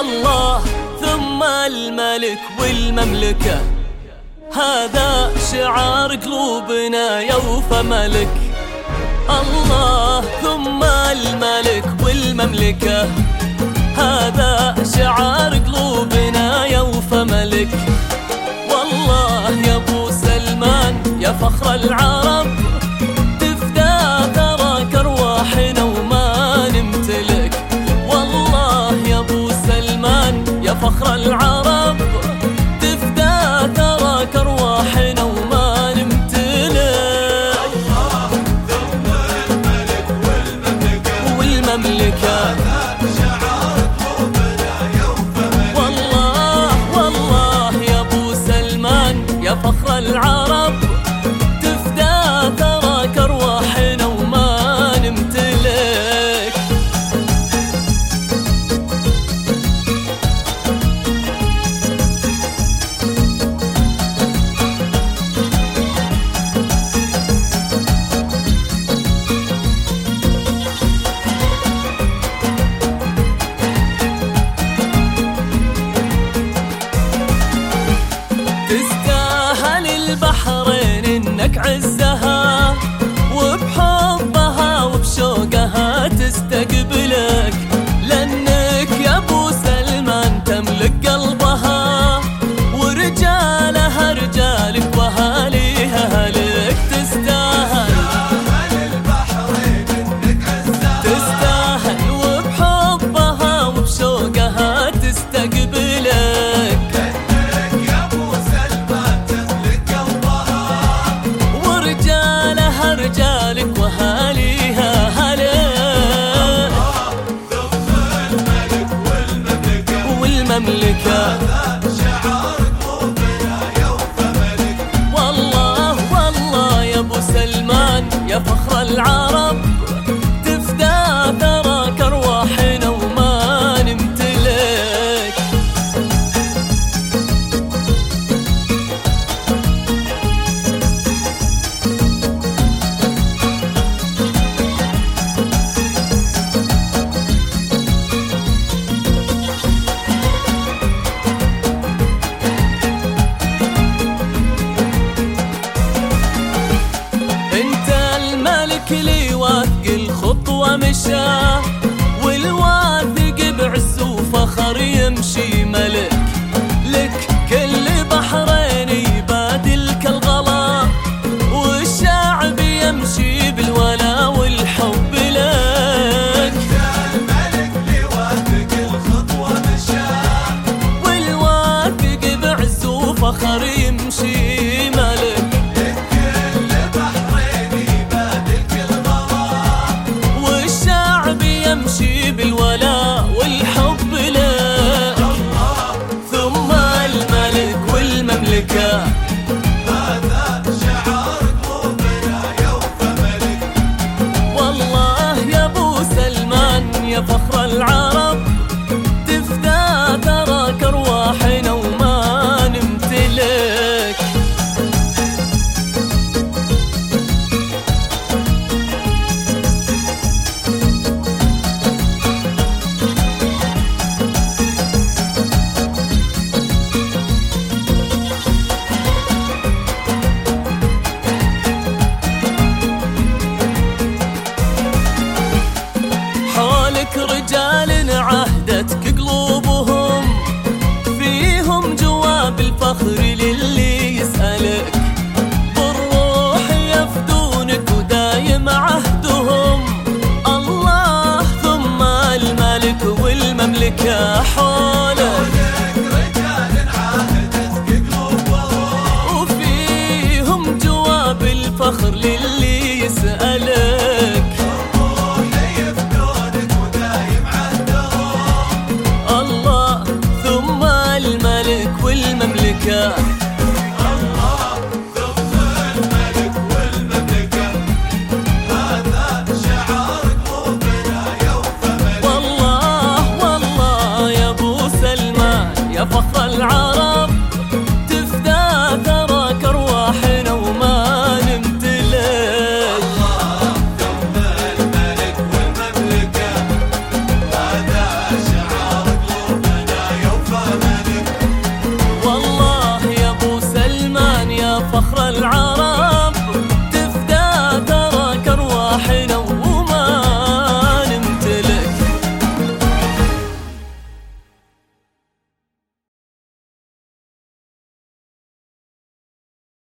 الله ثم الملك والمملكة، هذا شعار قلوبنا يوفى ملك. الله ثم الملك والمملكة، هذا شعار قلوبنا يوفى ملك. والله يا ابو سلمان يا فخر العرب، تفدى ثراك ارواحنا وما نمتلك. والله يا ابو سلمان يا فخر العرب، تفدى ثراك ارواحنا وما نمتلك. الله ثم الملك والمملكة، هذا شعار قلوبنا يوفى ملك. والله يا ابو سلمان يا فخر العرب، تفدى ثراك ارواحنا وما نمتلك. تستاهل البحرين انك عزها، وبحبها وبشوقها تستقبلك، لانك يا ابو سلمان تملك قلبها، ورجالها رجالك واهاليها اهلك. تستاهل البحرين انك عزها، تستاهل وبحبها وبشوقها تستقبلك، رجالك واهاليها هلك. ثم الملك والمملكة، هذا شعار قلوبنا يوفى ملك. والله يا ابو سلمان يا فخر العرب، تفدى ثراك ارواحنا وما نمتلك. لي واثق الخطوة مشى، والواثق بعز وفخر يمشي ملك. لك كل بحرين يبادلك الغلا، والشعب يمشي بالولا والحب لك. الملك لي واثق الخطوة مشى، والواثق بعز وفخر يمشي ملك. يمشي بالولاء والحب لك. الله ثم الملك والمملكة، هذا شعار قلوبنا يوفى ملك. والله يا ابو سلمان يا فخر العرب، تفدى ثراك ارواحنا وما نمتلك. فخر العرب.